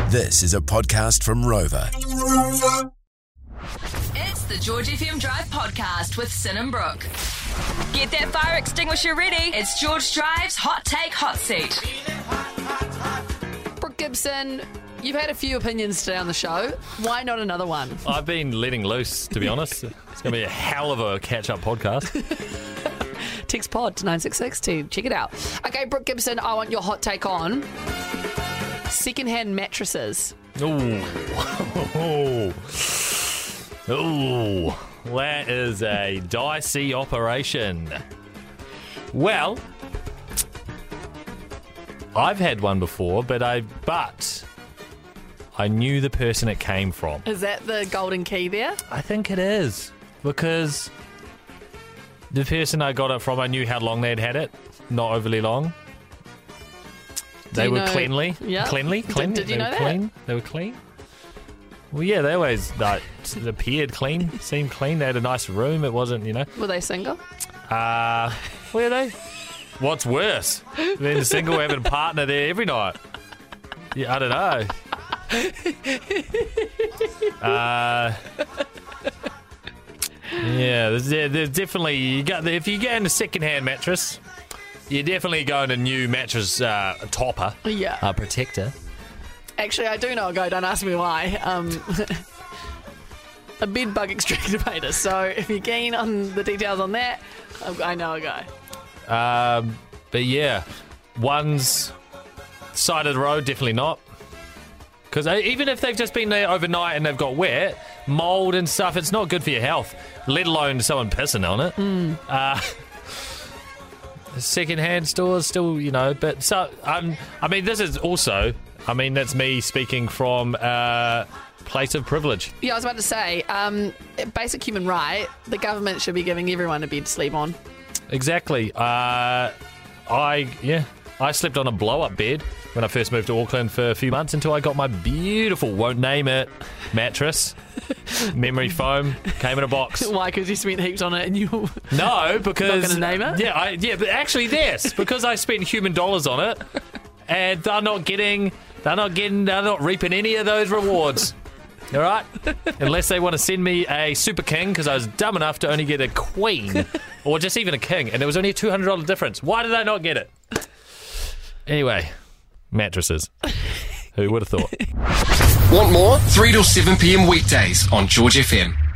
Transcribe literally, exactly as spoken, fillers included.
This is a podcast from Rover. It's the George F M Drive podcast with Sin and Brooke. Get that fire extinguisher ready. It's George Drive's Hot Take Hot Seat. Brooke Gibson, you've had a few opinions today on the show. Why not another one? I've been letting loose, to be honest. It's going to be a hell of a catch-up podcast. Text pod to nine six six to check it out. Okay, Brooke Gibson, I want your hot take on second-hand mattresses. Ooh. Ooh. Ooh. That is a dicey operation. Well, I've had one before, but I but I knew the person it came from. Is that the golden key there? I think it is, because the person I got it from, I knew how long they'd had it. Not overly long. They you were know- cleanly. Yeah. Cleanly? Clean. Did- did you they know were that? clean. They were clean. Well, yeah, they always like, appeared clean, seemed clean. They had a nice room. It wasn't, you know. Were they single? Uh, were they? What's worse than single having a partner there every night? Yeah, I don't know. Uh, yeah, there's, there's definitely you got if you get in a second-hand mattress, you're definitely going a new mattress uh, topper, Yeah. uh, protector. Actually, I do know a guy. Don't ask me why. Um, a bed bug exterminator. So if you're keen on the details on that, I know a guy. Um, but yeah, one's side of the road, definitely not. Because even if they've just been there overnight and they've got wet, mould and stuff, it's not good for your health, let alone someone pissing on it. Mm. Uh, second-hand stores still, you know, but so, um, I mean, this is also, I mean, that's me speaking from a place of privilege. Yeah, I was about to say, um, basic human right, the government should be giving everyone a bed to sleep on. Exactly. Uh, I, yeah, I slept on a blow-up bed when I first moved to Auckland for a few months until I got my beautiful, won't name it, mattress. Memory foam, came in a box. Why? Because you spent heaps on it and you... No, because... Not gonna name it? Yeah, I, yeah, but actually yes, because I spent human dollars on it and they're not getting, they're not getting, they're not reaping any of those rewards. All right? Unless they want to send me a Super King, because I was dumb enough to only get a Queen or just even a King, and there was only a two hundred dollars difference. Why did I not get it? Anyway, mattresses. Who would have thought? Want more? three till seven p.m. weekdays on George F M.